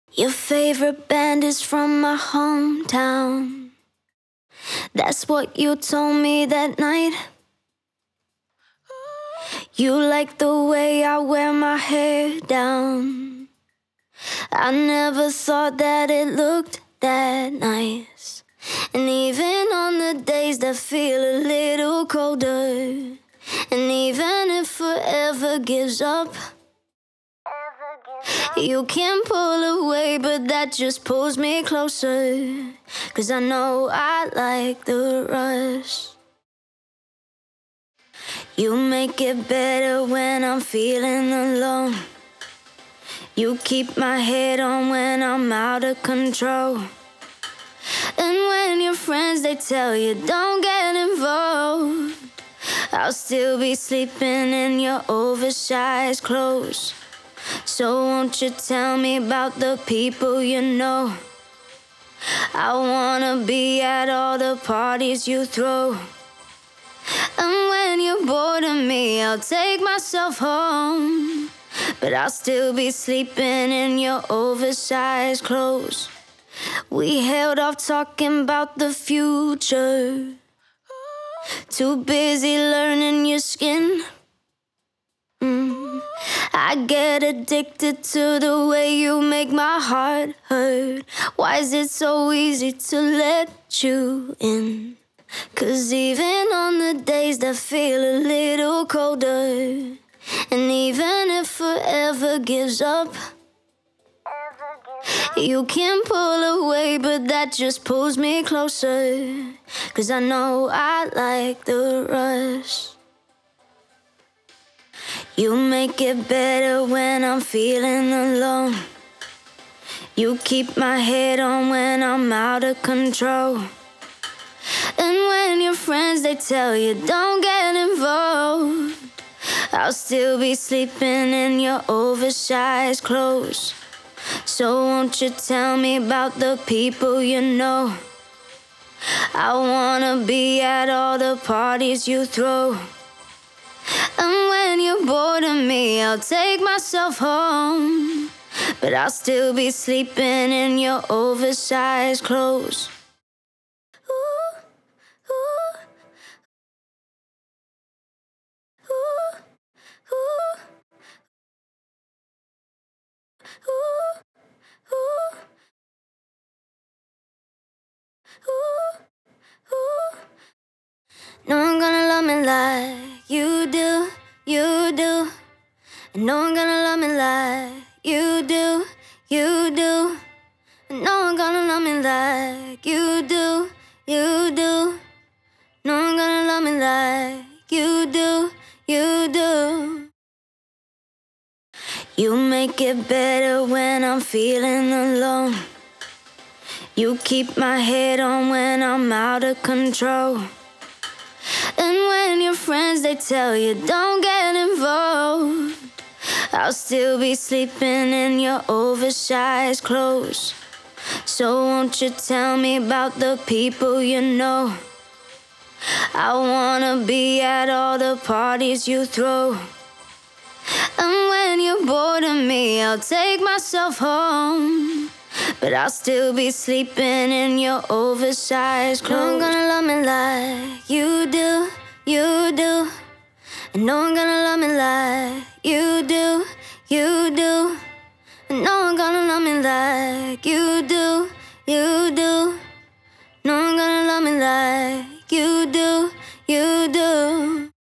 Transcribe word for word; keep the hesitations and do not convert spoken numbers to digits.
Your favorite band is from my hometown. That's what you told me that night. You like the way I wear my hair down. I never thought that it looked that nice. And even on the days that feel a little colder, and even if forever gives up, you can pull away, but that just pulls me closer. Cause I know I like the rush. You make it better when I'm feeling alone. You keep my head on when I'm out of control. And when your friends, they tell you don't get involved, I'll still be sleeping in your oversized clothes. So won't you tell me about the people you know? I wanna be at all the parties you throw. And when you're bored of me, I'll take myself home. But I'll still be sleeping in your oversized clothes. We held off talking about the future. Too busy learning your skin. Mm. I get addicted to the way you make my heart hurt. Why is it so easy to let you in? Cause even on the days that feel a little colder, and even if forever gives up, you can pull away, but that just pulls me closer. Cause I know I like the rush. You make it better when I'm feeling alone. You keep my head on when I'm out of control. And when your friends, they tell you don't get involved, I'll still be sleeping in your oversized clothes. So won't you tell me about the people you know? I wanna be at all the parties you throw. And when you're bored of me, I'll take myself home. But I'll still be sleeping in your oversized clothes. Ooh, ooh, ooh, ooh, ooh, ooh, ooh, ooh. No one gonna love me like you do, you do. And no one gonna love me like you do, you do. And no one gonna love me like you do, you do. No one gonna love me like you do, you do. You make it better when I'm feeling alone. You keep my head on when I'm out of control. And when your friends, they tell you don't get involved, I'll still be sleeping in your oversized clothes. So won't you tell me about the people you know? I wanna be at all the parties you throw. And when you're bored of me, I'll take myself home. But I'll still be sleeping in your oversized clothes. No one gonna love me like you do, you do. And no one gonna love me like you do, you do. And no one gonna love me like you do, you do. No one gonna love me like you do, you do.